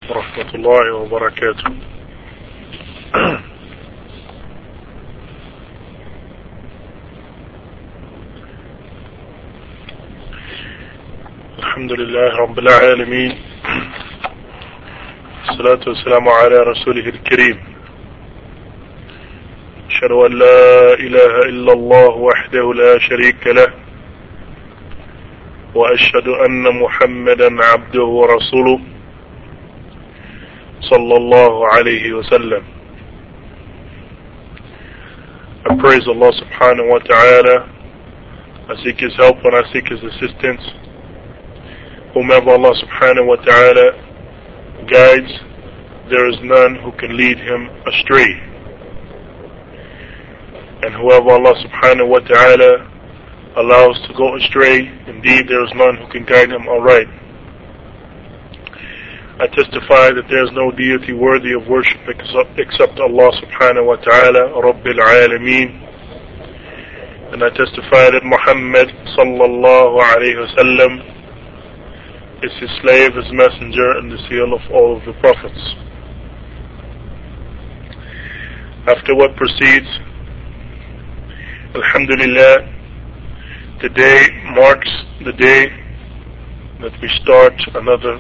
ورحمة الله وبركاته. الحمد لله رب العالمين، الصلاة والسلام على رسوله الكريم. أشهد أن لا إله إلا الله وحده لا شريك له، وأشهد أن محمدا عبده ورسوله صلى الله عليه وسلم. I praise Allah subhanahu wa ta'ala. I seek His help and I seek His assistance. Whomever Allah subhanahu wa ta'ala guides, there is none who can lead him astray. And whoever Allah subhanahu wa ta'ala allows to go astray, indeed there is none who can guide him aright. I testify that there is no deity worthy of worship except Allah subhanahu wa ta'ala, Rabbil Alameen. And I testify that Muhammad sallallahu alayhi wa sallam is his slave, his messenger, and the seal of all of the prophets. After what proceeds, Alhamdulillah, today marks the day that we start another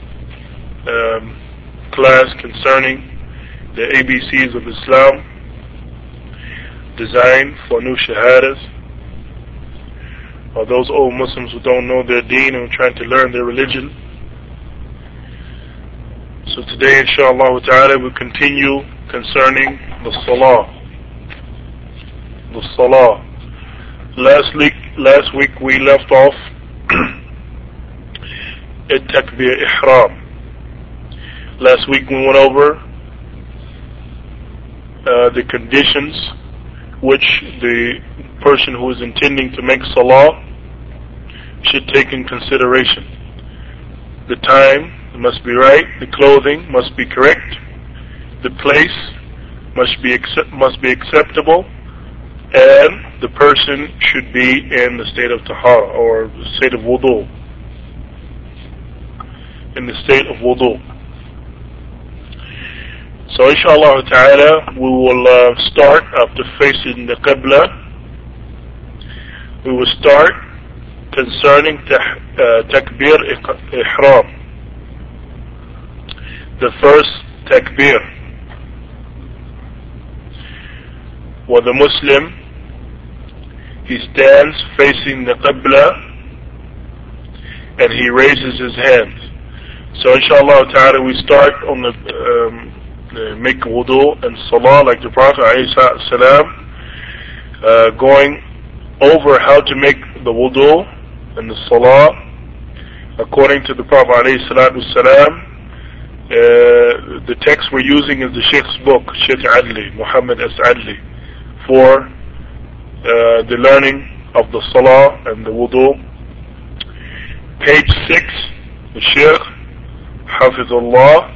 class concerning the ABCs of Islam, designed for new shahadas, or those old Muslims who don't know their deen and are trying to learn their religion. So today, inshallah ta'ala, we'll continue concerning the salah. The salah. Last week we left off at takbir ihram. Last week we went over the conditions which the person who is intending to make salah should take in consideration. The time must be right, the clothing must be correct, the place must be acceptable, and the person should be in the state of tahara, or the state of wudu. In the state of wudu. So inshallah ta'ala, we will start after facing the Qibla. We will start concerning takbir ihram. The first takbir. Where the Muslim, he stands facing the Qibla and he raises his hands. So inshallah ta'ala, we start on the make wudu and salah like the Prophet ﷺ, going over how to make the wudu and the salah according to the Prophet ﷺ. The text we're using is the Sheikh's book, Sheikh Adli, Muhammad S. Adli, for the learning of the salah and the wudu. Page 6, the Sheikh Hafizullah,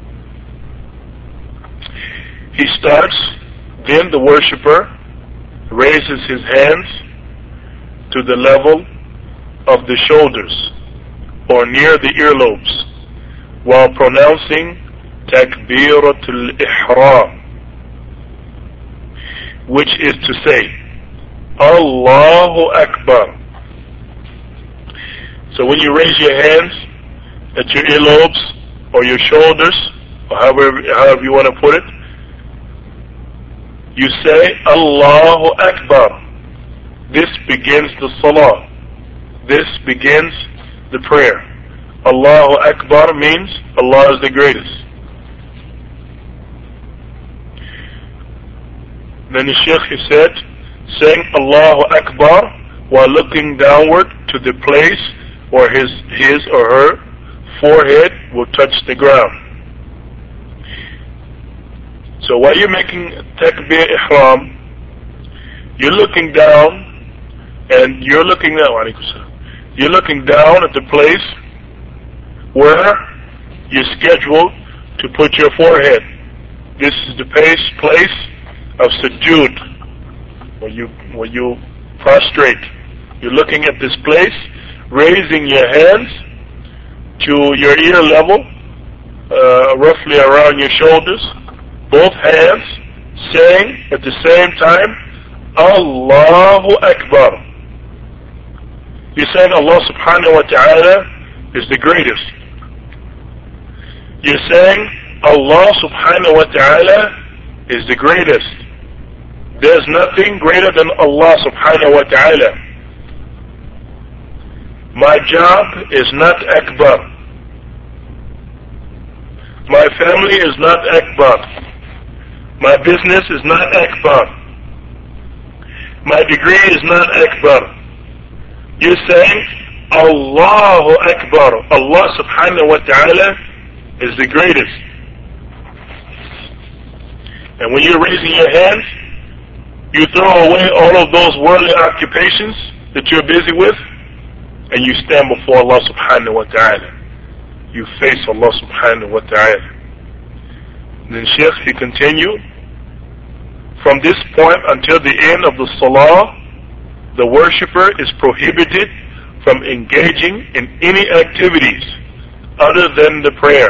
he starts, then the worshipper raises his hands to the level of the shoulders or near the earlobes while pronouncing Takbiratul Ihram, which is to say Allahu Akbar. So when you raise your hands at your earlobes or your shoulders, or however you want to put it, you say Allahu Akbar. This begins the salah. This begins the prayer. Allahu Akbar means Allah is the greatest. Then the Shaykh, he said, saying Allahu Akbar while looking downward to the place where his or her forehead will touch the ground. So while you're making takbir ihram, you're looking down and you're looking down at the place where you're scheduled to put your forehead. This is the place of sujood, when you prostrate. You're looking at this place, raising your hands to your ear level, roughly around your shoulders, both hands, saying at the same time, Allahu Akbar. You're saying Allah subhanahu wa ta'ala is the greatest. You're saying Allah subhanahu wa ta'ala is the greatest. There's nothing greater than Allah subhanahu wa ta'ala. My job is not Akbar. My family is not Akbar. My business is not Akbar. My degree is not Akbar. You're saying Allahu Akbar. Allah subhanahu wa ta'ala is the greatest. And when you're raising your hands, you throw away all of those worldly occupations that you're busy with, and you stand before Allah subhanahu wa ta'ala. You face Allah subhanahu wa ta'ala. Then Shaykh, he continued, from this point until the end of the salah, the worshipper is prohibited from engaging in any activities other than the prayer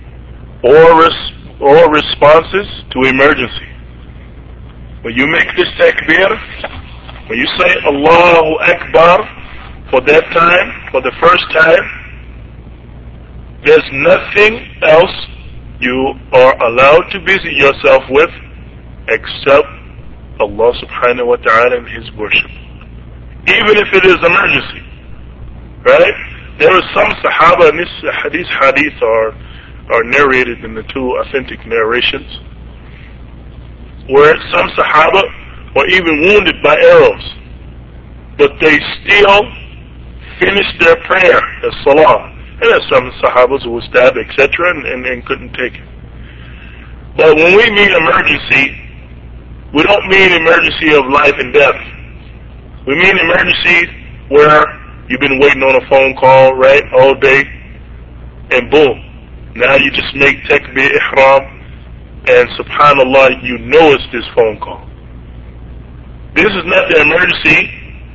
or responses to emergency. When you make this takbir, when you say Allahu Akbar for that time, for the first time, there's nothing else you are allowed to busy yourself with except Allah subhanahu wa ta'ala and His worship. Even if it is emergency. Right? There are some Sahaba, and these hadith are narrated in the two authentic narrations, where some Sahaba were even wounded by arrows, but they still finished their prayer, their salah. And there's some Sahabas who were stabbed, etc., and couldn't take it. But when we mean emergency, we don't mean emergency of life and death. We mean emergency where you've been waiting on a phone call, right, all day, and boom, now you just make takbir ihram, and subhanallah, you know it's this phone call. This is not the emergency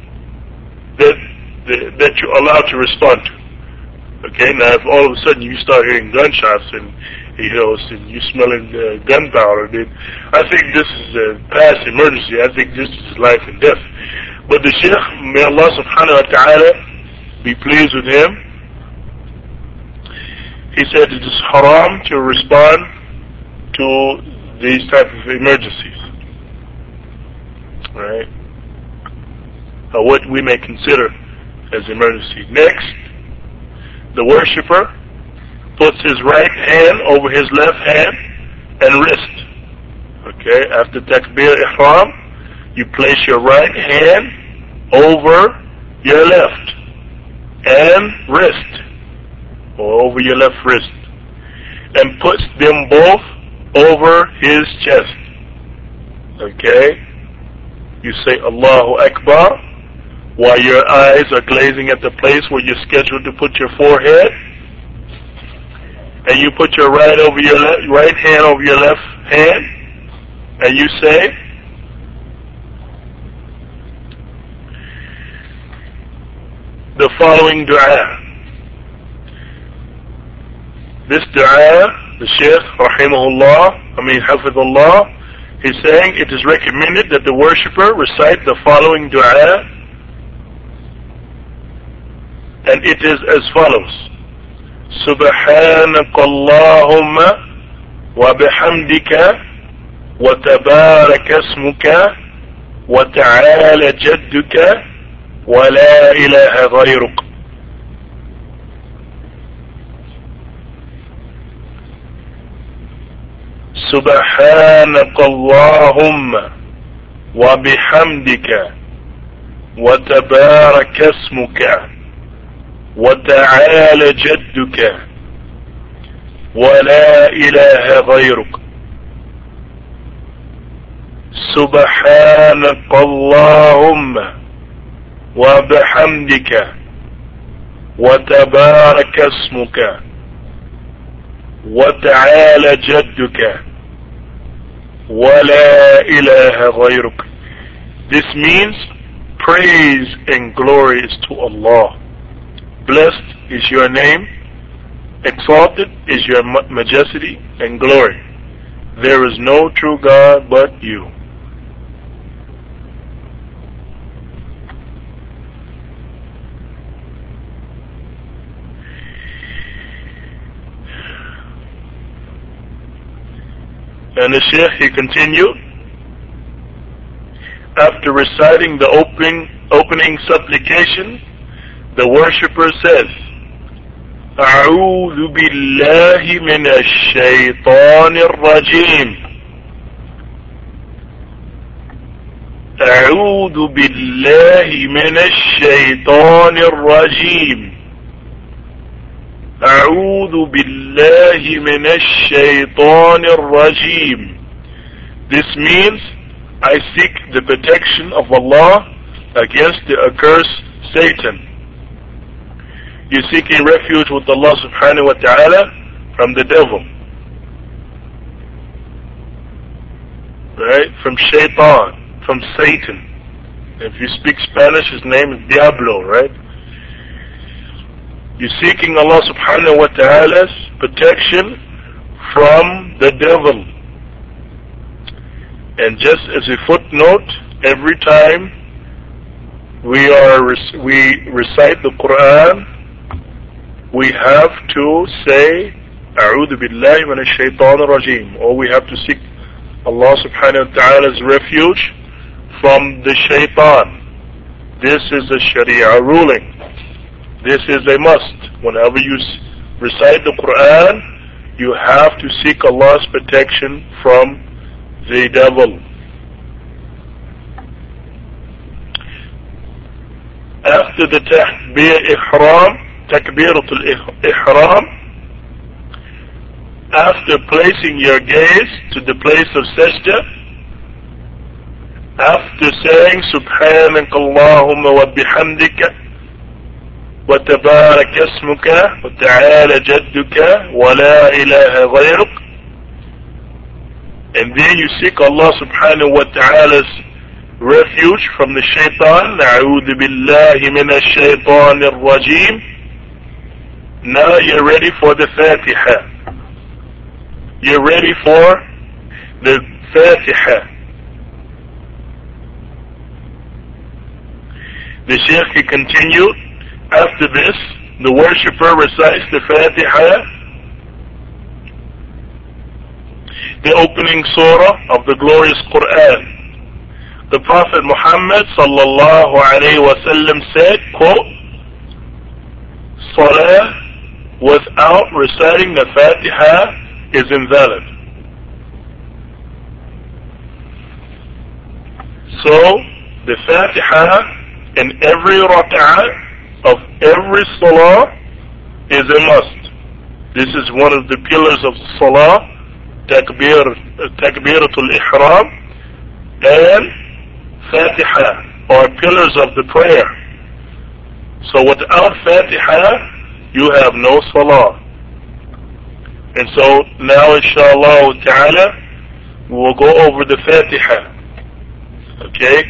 that you're allowed to respond to. Okay, now if all of a sudden you start hearing gunshots and and you smelling gunpowder, then I think this is a past emergency. I think this is life and death. But the Shaykh, may Allah subhanahu wa ta'ala be pleased with him, he said it is haram to respond to these type of emergencies. Right? Or what we may consider as emergency. Next, the worshipper puts his right hand over his left hand and wrist. Okay, after takbir ihram, you place your right hand over your left and wrist, or over your left wrist, and puts them both over his chest. Okay, you say Allahu Akbar while your eyes are glazing at the place where you're scheduled to put your forehead, and you put your right hand over your left hand, and you say the following dua. This dua, the Shaykh rahimahullah, hafidhullah, he's saying it is recommended that the worshipper recite the following dua, and it is as follows: سبحانك اللهم وبحمدك وتبارك اسمك وتعالى جدك ولا إله غيرك. سبحانك اللهم وبحمدك وتبارك اسمك وتعالى جدك ولا إله غيرك. سبحانك اللهم وبحمدك وتبارك اسمك وتعالى جدك ولا إله غيرك. This means praise and glory is to Allah. Blessed is your name, exalted is your majesty and glory. There is no true God but you. And the Shaykh, he continued, after reciting the opening supplication, the worshipper says, أعوذ بالله من الشيطان الرجيم. أعوذ بالله من الشيطان الرجيم. أعوذ بالله من الشيطان الرجيم. This means I seek the protection of Allah against the accursed Satan. You're seeking refuge with Allah subhanahu wa ta'ala from the devil. Right? From shaitan, from Satan. If you speak Spanish, his name is Diablo, right? You're seeking Allah subhanahu wa ta'ala's protection from the devil. And just as a footnote, every time we recite the Quran, we have to say A'udhu billahi minash shaitanir rajim, or we have to seek Allah subhanahu wa ta'ala's refuge from the shaitan. This is a Sharia ruling. This is a must. Whenever you recite the Quran, you have to seek Allah's protection from the devil. After the takbiratul ihram, after placing your gaze to the place of sajda, after saying Subhanaka Allahumma wa bihamdika wa tabarak ismuka wa ta'ala jadduka wa la ilaha ghayruk, and then you seek Allah subhanahu wa ta'ala's refuge from the shaitan, A'udhu billahi minash shaitanir rajim. Now you're ready for the Fatiha. You're ready for the Fatiha. The Shaykh, he continued, after this, the worshipper recites the Fatiha, the opening surah of the glorious Quran. The Prophet Muhammad sallallahu alayhi wa sallam said, quote, Salah without reciting the Fatiha is invalid. So, the Fatiha in every rak'ah of every salah is a must. This is one of the pillars of salah, takbiratul ihram, and Fatiha, or pillars of the prayer. So without Fatiha, you have no salah. And so now inshallah ta'ala, we will go over the Fatiha. Okay?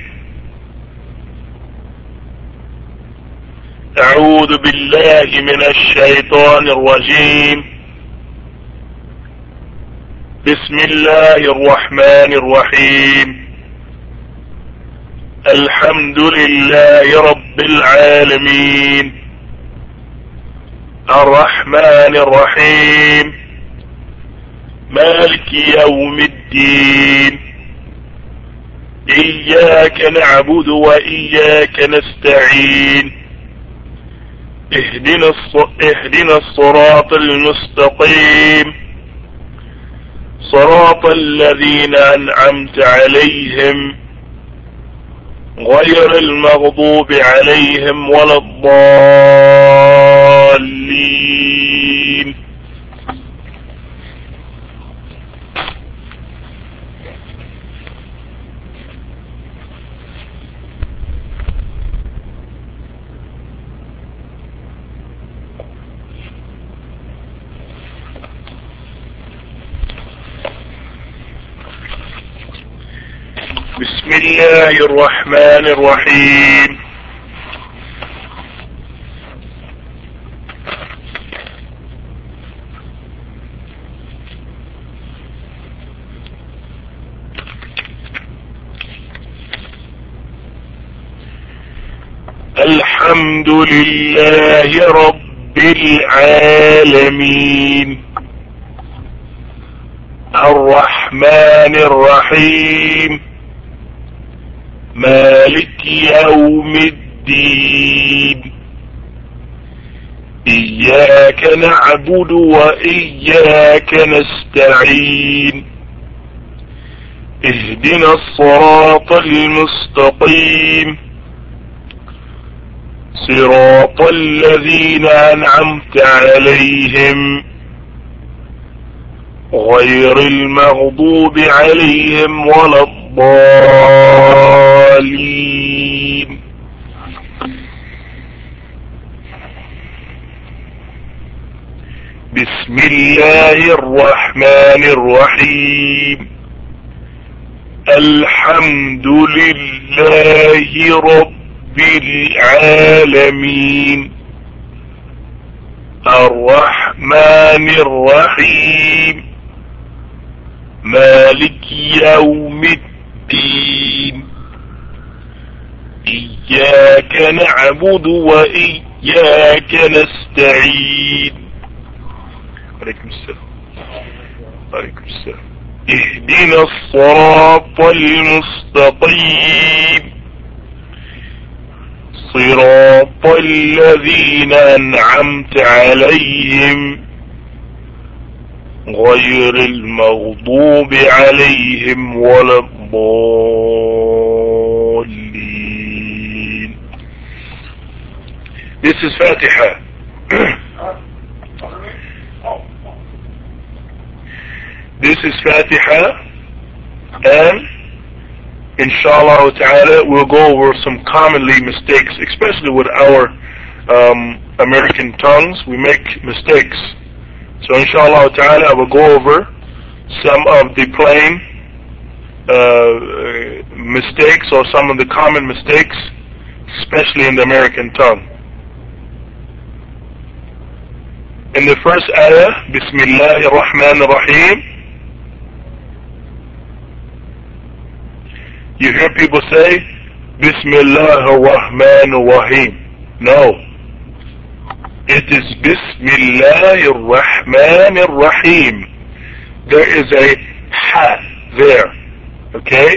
أعوذ بالله من الشيطان الرجيم. بسم الله الرحمن الرحيم. الحمد لله رب العالمين. الرحمن الرحيم. مالك يوم الدين. إياك نعبد وإياك نستعين. اهدنا الصراط المستقيم. صراط الذين أنعمت عليهم غير المغضوب عليهم ولا الضالين. بسم الله الرحمن الرحيم. الحمد لله رب العالمين الرحمن الرحيم مالك يوم الدين إياك نعبد وإياك نستعين اهدنا الصراط المستقيم صراط الذين أنعمت عليهم غير المغضوب عليهم ولا الضالين. بسم الله الرحمن الرحيم الحمد لله رب العالمين الرحمن الرحيم مالك يوم الدين إياك نعبد وإياك نستعين. عليكم السلام. عليكم السلام. اهدنا الصراط المستقيم صراط الذين أنعمت عليهم غير المغضوب عليهم ولا الضالين. This is Fatiha. This is Fatiha, and inshallah ta'ala we'll go over some commonly mistakes, especially with our American tongues. We make mistakes. So inshallah ta'ala I will go over some of the plain mistakes or some of the common mistakes, especially in the American tongue. In the first ayah, Bismillahir Rahmanir Rahim, you hear people say, Bismillahir Rahmanir Rahim. No. It is Bismillahir Rahmanir Rahim. There is a ha there. Okay?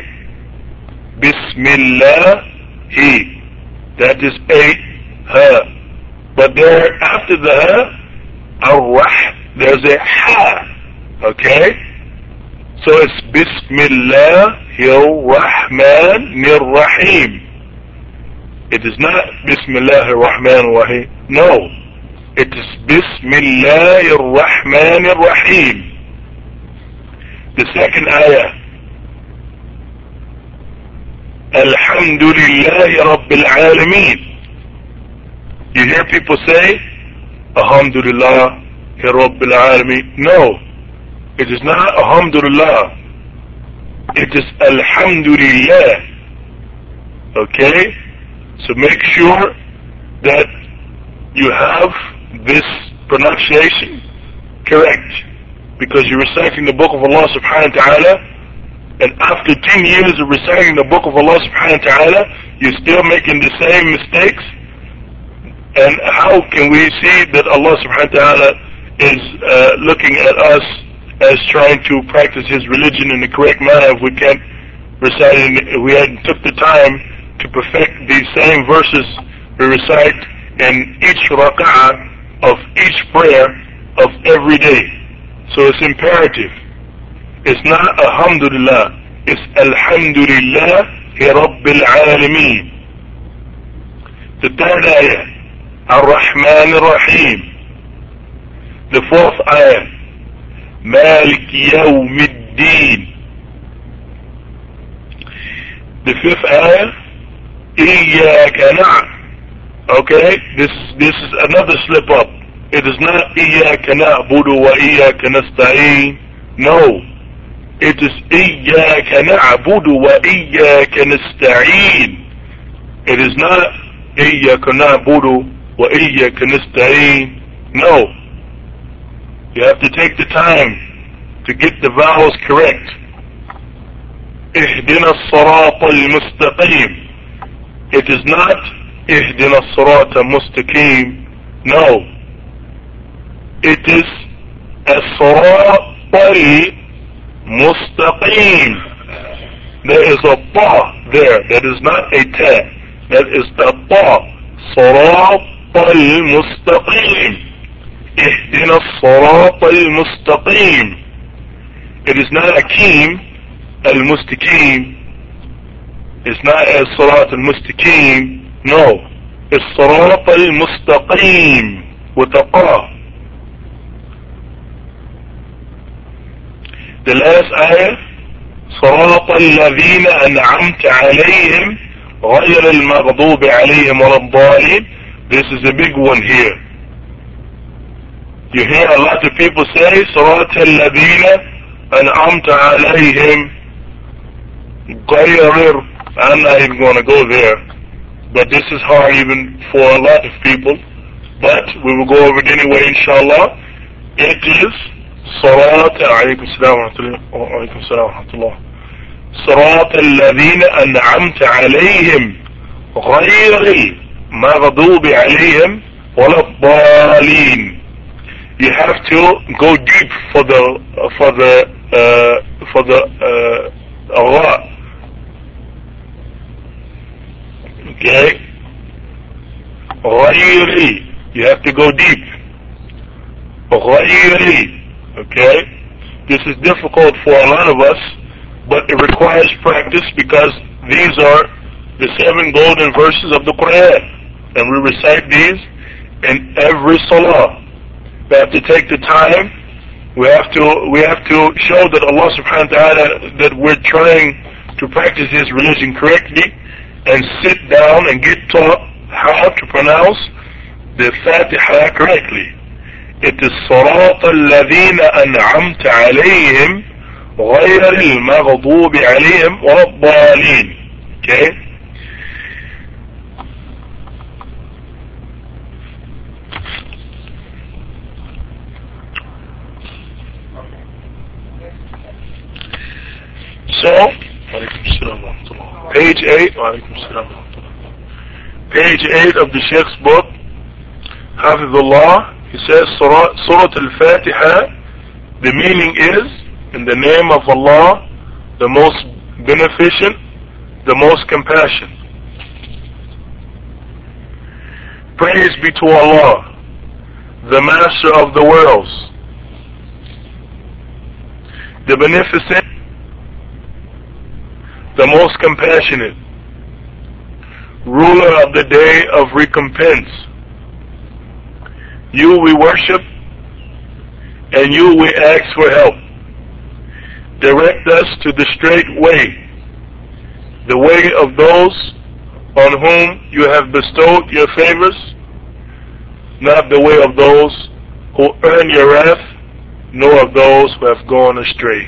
Bismillahi. That is a ha. But there, after the ha, ar-rah, there's a ha. Okay? So it's Bismillahir Rahmanir Rahim. It is not Bismillahir Rahmanir Rahim. No. It is Bismillahir Rahmanir Rahim. The second ayah. Alhamdulillahi Rabbil Alameen. You hear people say, Alhamdulillah Rabbil Alameen. No. It is not Alhamdulillah. It is Alhamdulillah. Okay? So make sure that you have this pronunciation correct. Because you're reciting the book of Allah subhanahu wa ta'ala, and after 10 years of reciting the book of Allah subhanahu wa ta'ala, you're still making the same mistakes. And how can we see that Allah subhanahu wa ta'ala is looking at us as trying to practice His religion in the correct manner if we can't recite it, if we hadn't took the time to perfect these same verses we recite in each rak'ah of each prayer of every day. So it's imperative. It's not Alhamdulillah, it's Alhamdulillah Rabbil Alameen. The third ayah, Ar-Rahman Ar-Rahim. The fourth ayah, Malik Yawm Ad-Din. The fifth ayah, Iyaka Na'budu. Okay, this is another slip up. It is not Iyaka Na'budu wa Iyaka Nasta'een. No, it is Iyaka Na'budu wa Iyaka Nasta'een. It is not Iyaka Na'budu wa Iyaka Nasta'een. No, you have to take the time to get the vowels correct. Ihdina as-sirata al-mustaqim. It is not Ihdina as-sirata mustaqim. No. It is as-sirat al-mustaqim. There is a ta there. That is not a ta. That is a ta. Sirat al-mustaqim. Ihdina as-sirat al-mustaqim. It is not Akeem al-Mustaqim. It's not as-Sirat al-Mustaqim. No. It's Sirat al-Mustaqim with a qa. The last ayah, صراط الذين أنعمت عليهم غير المغضوب عليهم ولا الضالين. This is a big one here. You hear a lot of people say صراط الذين أنعمت عليهم غير. I'm not even going to go there, but this is hard even for a lot of people, but we will go over it anyway, inshallah. It is صراط عليكم السلام ورحمة الله صراط الذين أنعمت عليهم غير المغضوب عليهم ولا الضالين. You have to go deep for the Allah. Okay? غيري. You have to go deep. غيري. Okay? This is difficult for a lot of us, but it requires practice because these are the 7 golden verses of the Quran, and we recite these in every salah. We have to take the time. We have to show that Allah subhanahu wa ta'ala, that we're trying to practice His religion correctly, and sit down and get taught how to pronounce the Fatiha correctly. It is صراط الذين أنعمت عليهم غير المغضوب عليهم ولا الضالين. Okay? So, page 8, page 8 of the Sheikh's book, Hafizullah, he says, Surah Al-Fatiha, the meaning is, in the name of Allah, the most beneficent, the most compassionate. Praise be to Allah, the Master of the worlds, the beneficent, the most compassionate, ruler of the day of recompense. You we worship, and you we ask for help. Direct us to the straight way, the way of those on whom you have bestowed your favors, not the way of those who earn your wrath, nor of those who have gone astray.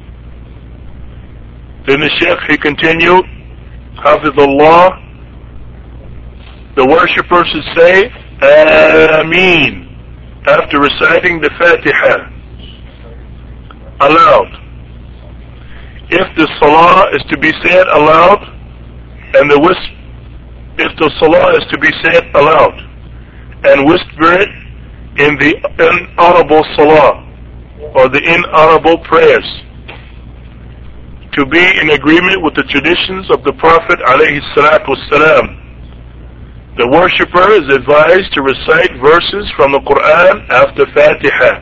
Then the Shaykh, he continued, Hafizullah, the worshipper should say, Ameen, after reciting the Fatiha, aloud. If the Salah is to be said aloud, and if the Salah is to be said aloud, and whisper it in the inaudible Salah, or the inaudible prayers, to be in agreement with the traditions of the Prophet ﷺ. The worshipper is advised to recite verses from the Quran after Fatiha.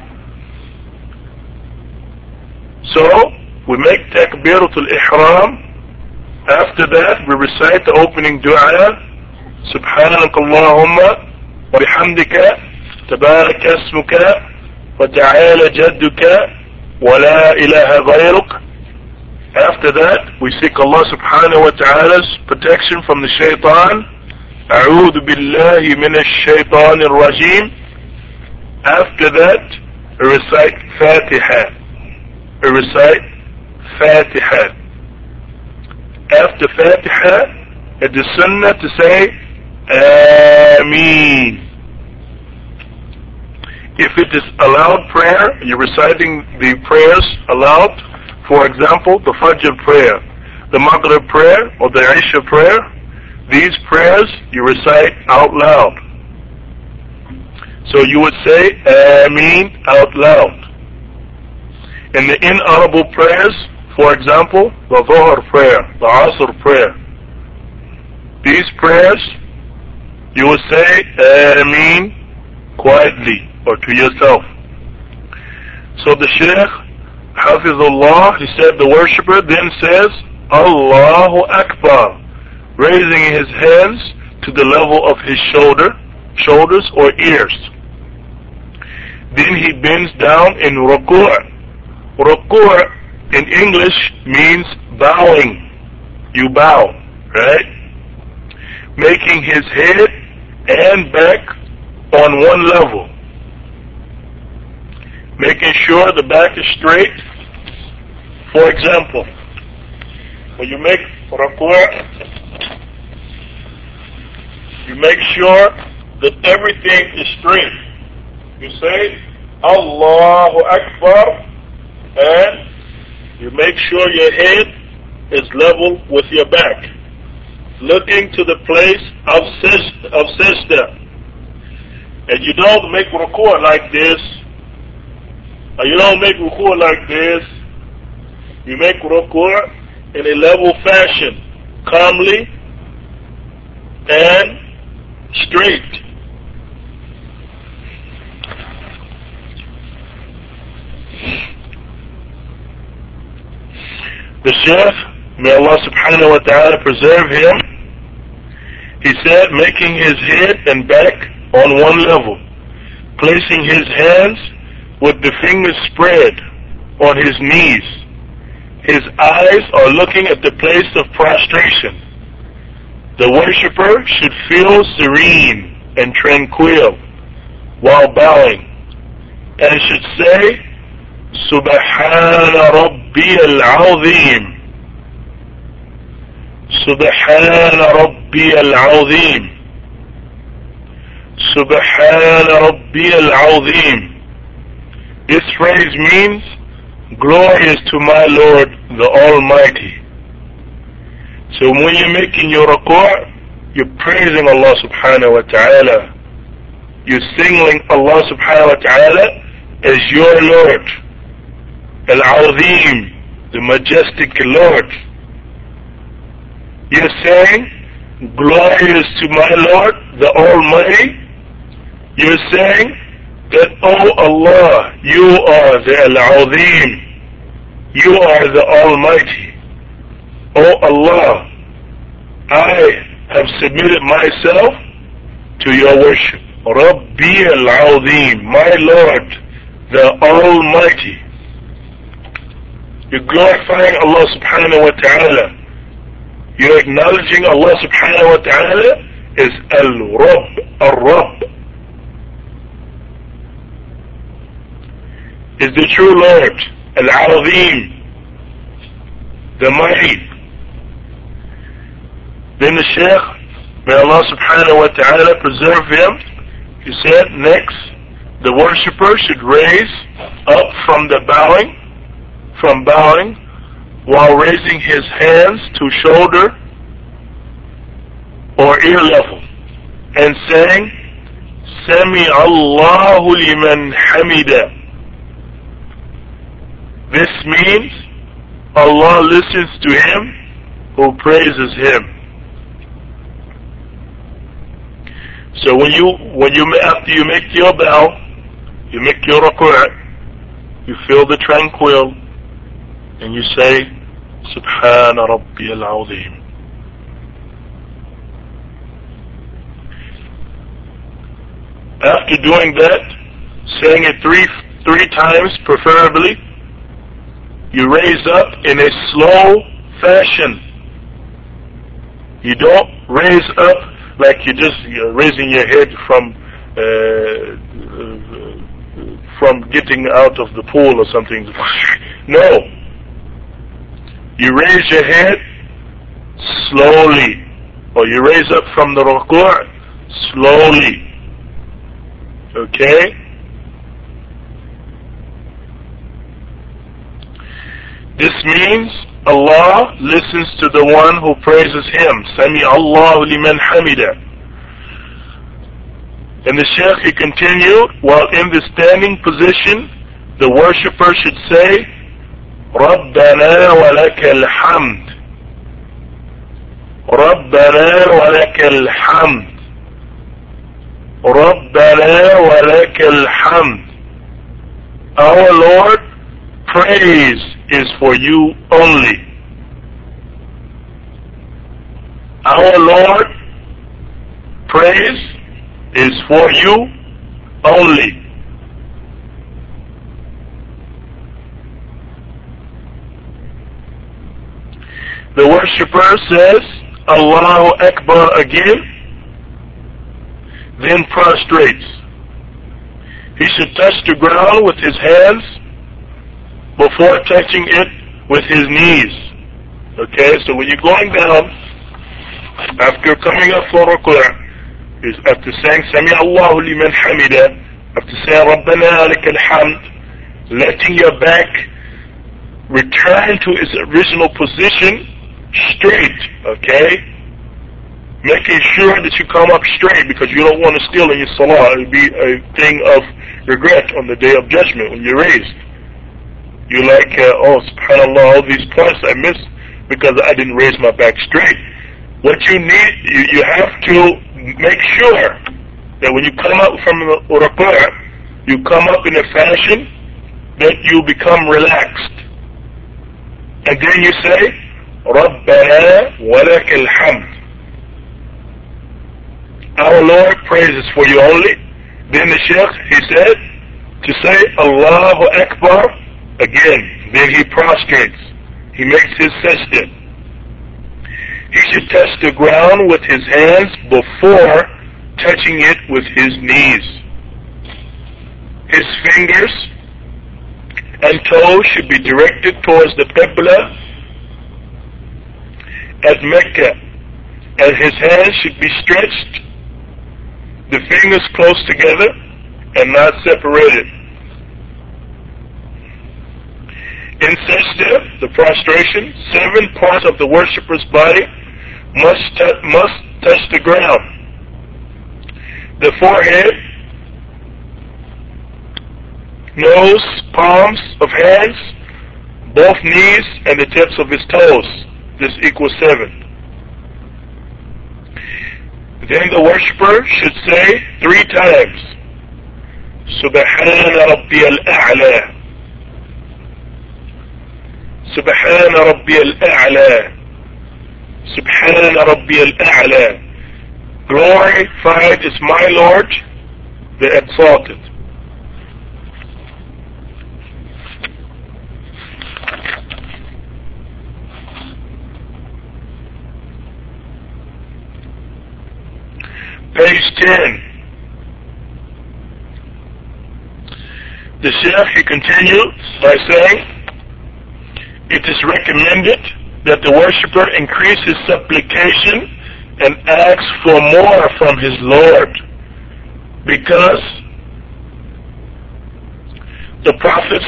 So, we make Takbiratul Ihram. After that, we recite the opening dua, Subhanaka Allahumma wa bihamdika, tabaraka ismuka, wa ta'ala jadduka, wa la ilaha ghayruk. After that, we seek Allah subhanahu wa ta'ala's protection from the shaitan. A'udhu billahi minash shaitanir rajim. After that, recite Fatiha. Recite Fatiha. After Fatiha, it is sunnah to say Ameen. If it is aloud prayer, you're reciting the prayers aloud. For example, the Fajr prayer, the Maghrib prayer, or the Isha prayer, These prayers you recite out loud. So you would say Ameen out loud. In the inaudible prayers, for example, the Dhuhr prayer, the Asr prayer, these prayers you would say Ameen quietly or to yourself. So the Shaykh, Hafizullah, he said the worshipper then says Allahu Akbar, raising his hands to the level of his shoulders or ears. Then he bends down in ruku'. Ruku' in English means bowing. You bow, right? Making his head and back on one level. Making sure the back is straight. For example, when you make ruku', you make sure that everything is straight. You say Allahu Akbar and you make sure your head is level with your back, looking to the place of sajda. And you don't make ruku' like this, or you don't make ruku' like this. You make ruku' in a level fashion, calmly and straight. The Shaykh, may Allah subhanahu wa ta'ala preserve him, he said, making his head and back on one level, placing his hands with the fingers spread on his knees. His eyes are looking at the place of prostration. The worshipper should feel serene and tranquil while bowing, and should say, Subhana Rabbi al-Azim. Subhana Rabbi al-Azim. Subhana Rabbi al-Azim. This phrase means, glorious to my Lord the Almighty. So when you're making your ruku', you're praising Allah subhanahu wa ta'ala. You're singling Allah subhanahu wa ta'ala as your Lord. Al-Azim, the majestic Lord. You're saying, glorious to my Lord, the Almighty. You're saying that, oh Allah, you are the Al-Azim. You are the Almighty. Oh Allah, I have submitted myself to your worship. Rabbi Al-Azim, my Lord, the Almighty. You're glorifying Allah subhanahu wa ta'ala. You're acknowledging Allah subhanahu wa ta'ala as Al-Rabb, Al-Rabb. Is the true Lord, Al-Azim, the mighty. Then the Shaykh, may Allah subhanahu wa ta'ala preserve him, he said, next, the worshipper should raise up from bowing, while raising his hands to shoulder or ear level, and saying, Sami Allahu liman hamida. This means Allah listens to him who praises him. So when you after you make your bow, you make your ruku', you feel the tranquil, and you say, Subhana Rabbi al-Azim. After doing that, saying it three times preferably, you raise up in a slow fashion. You don't raise up like you're raising your head from getting out of the pool or something. No. You raise your head slowly, or you raise up from the ruku' slowly. Okay? This means Allah listens to the one who praises Him. Sami Allahu liman hamida. And the Shaykh, he continued, while in the standing position, the worshipper should say, رَبَّنَا وَلَكَ الْحَمْدِ رَبَّنَا وَلَكَ الْحَمْدِ رَبَّنَا وَلَكَ الْحَمْدِ. Our Lord, praise is for you only. Our Lord, praise is for you only. The worshipper says Allahu Akbar again, then prostrates. He should touch the ground with his hands before touching it with his knees. Okay, so when you're going down, after coming up for ruku', after saying Sami Allahu liman hamida, after saying Rabbana lakal hamd, letting your back return to its original position straight, okay? Making sure that you come up straight, because you don't want to steal in your salah. It will be a thing of regret on the day of judgment when you're raised. You're like, oh subhanallah, all these points I missed because I didn't raise my back straight. What you need, you have to make sure that when you come up from the ruku', you come up in a fashion that you become relaxed. And then you say, رَبَّنَا وَلَكَ الْحَمْدِ. Our Lord praises for you only. Then the Shaykh, he said, to say Allahu Akbar again. Then he prostrates. He makes his sajda. He should touch the ground with his hands before touching it with his knees. His fingers and toes should be directed towards the Qibla at Mecca, and his hands should be stretched, the fingers close together and not separated. In sajda, the prostration, 7 parts of the worshipper's body must touch the ground. The forehead, nose, palms of hands, both knees, and the tips of his toes. This equals 7. Then the worshipper should say 3 times, Subhana Rabbi al-A'la, Subhana Rabbi al-A'la, Subhana Rabbi al-A'la. Glorified is my Lord, the exalted. Page 10. The Shaykh, he continued by saying, it is recommended that the worshipper increase his supplication and ask for more from his Lord, because the Prophet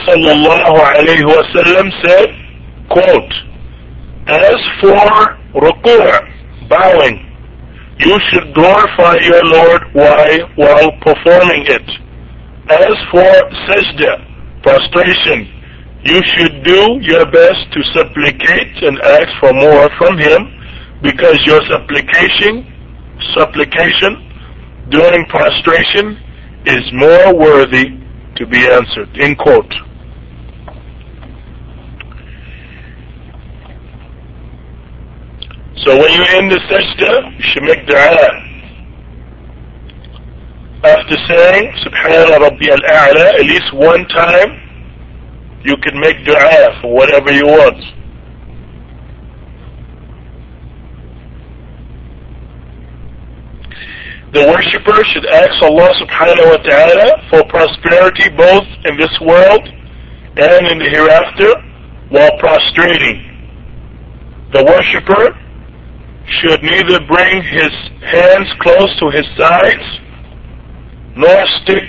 ﷺ said, quote, as for ruku', bowing, you should glorify your Lord while performing it. As for sajda, prostration, you should do your best to supplicate and ask for more from Him, because your supplication during prostration is more worthy to be answered. End quote. So when you end the sajda, you should make dua. After saying Subhana Rabbi al-A'la at least 1 time, you can make dua for whatever you want. The worshipper should ask Allah subhanahu wa ta'ala for prosperity both in this world and in the hereafter while prostrating. The worshipper should neither bring his hands close to his sides nor stick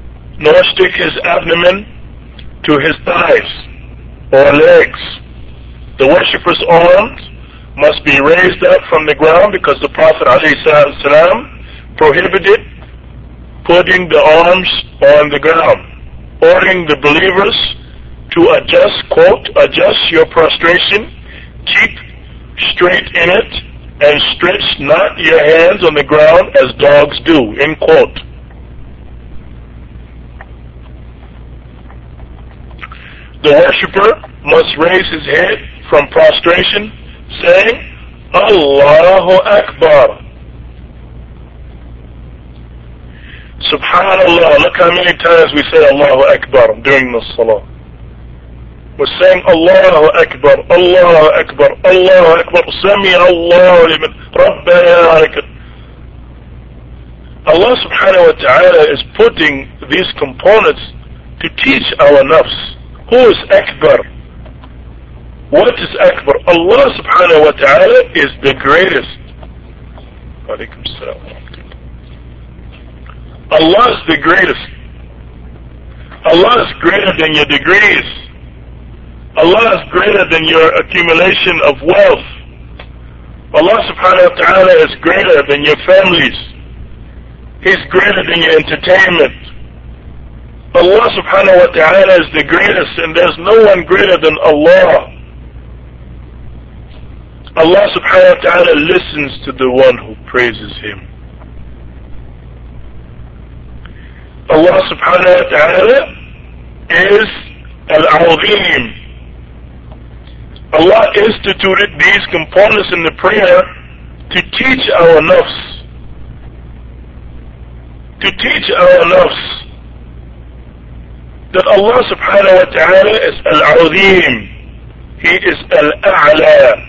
his abdomen to his thighs or legs. The worshipper's arms must be raised up from the ground because the Prophet ﷺ prohibited putting the arms on the ground, ordering the believers to adjust your prostration, keep straight in it, and stretch not your hands on the ground as dogs do, end quote. The worshipper must raise his head from prostration, saying, Allahu Akbar. Subhanallah, look how many times we say Allahu Akbar during the salah. We're saying Allahu Akbar, Allahu Akbar, Allahu Akbar, Sami Allahu liman, Rabbana lakal. Allah subhanahu wa ta'ala is putting these components to teach our nafs. Who is Akbar? What is Akbar? Allah subhanahu wa ta'ala is the greatest. Alaikum salam. Allah is the greatest. Allah is greater than your degrees. Allah is greater than your accumulation of wealth. Allah subhanahu wa ta'ala is greater than your families. He's greater than your entertainment. Allah subhanahu wa ta'ala is the greatest, and there's no one greater than Allah. Allah subhanahu wa ta'ala listens to the one who praises him. Allah subhanahu wa ta'ala is Al-Azim. Allah instituted these components in the prayer to teach our nafs. To teach our nafs that Allah subhanahu wa ta'ala is Al-Azim. He is Al-A'la.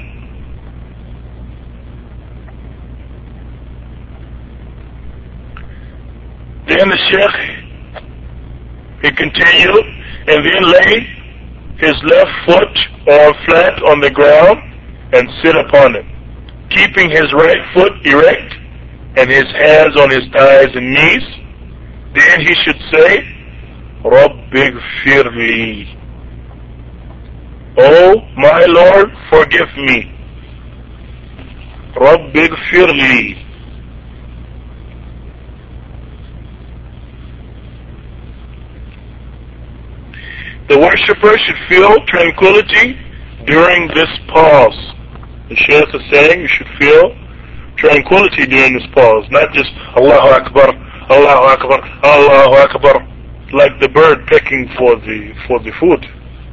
Then the Shaykh, he continued, and then lay his left foot flat on the ground and sit upon it, keeping his right foot erect and his hands on his thighs and knees. Then he should say, Rabbi gfirli. Oh my Lord, forgive me. Rabbi gfirli. The worshipper should feel tranquility during this pause. The Shaykh is saying you should feel tranquility during this pause, not just Allahu Akbar, Allahu Akbar, Allahu Akbar, like the bird pecking for the food.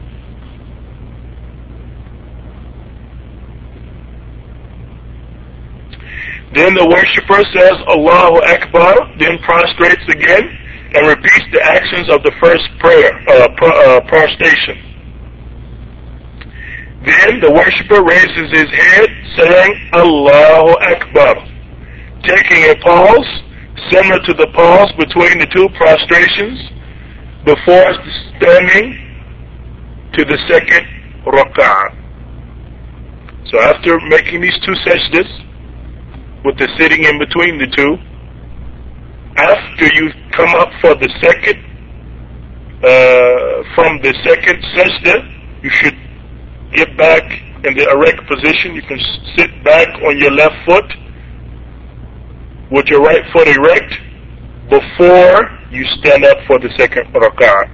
Then the worshipper says Allahu Akbar, then prostrates again and repeats the actions of the first prayer, prostration. Then the worshipper raises his head saying Allahu Akbar, taking a pause similar to the pause between the two prostrations before standing to the second rak'ah. So after making these two sajdas, with the sitting in between the two, after you come up for the second, from the second sajda, you should get back in the erect position. You can sit back on your left foot with your right foot erect before you stand up for the second rak'ah.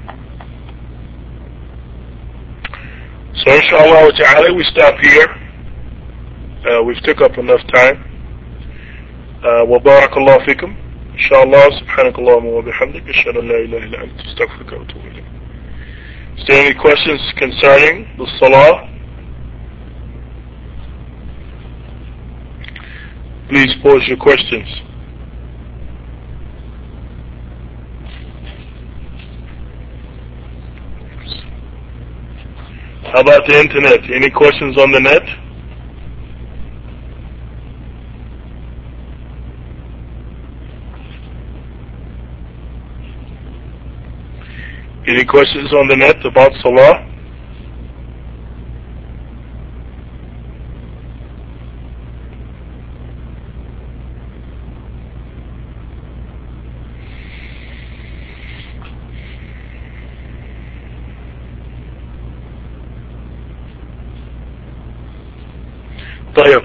So inshallah ta'ala, we stop here. We've took up enough time. وبارك الله فيكم إن شاء الله سبحانك اللهم وبحمدك أشهد أن لا إله إلا أنت أستغفرك وأتوب إليك. Is there any questions concerning the salah? Please pose your questions. How about the internet? Any questions on the net? Any questions on the net about salah? طيب.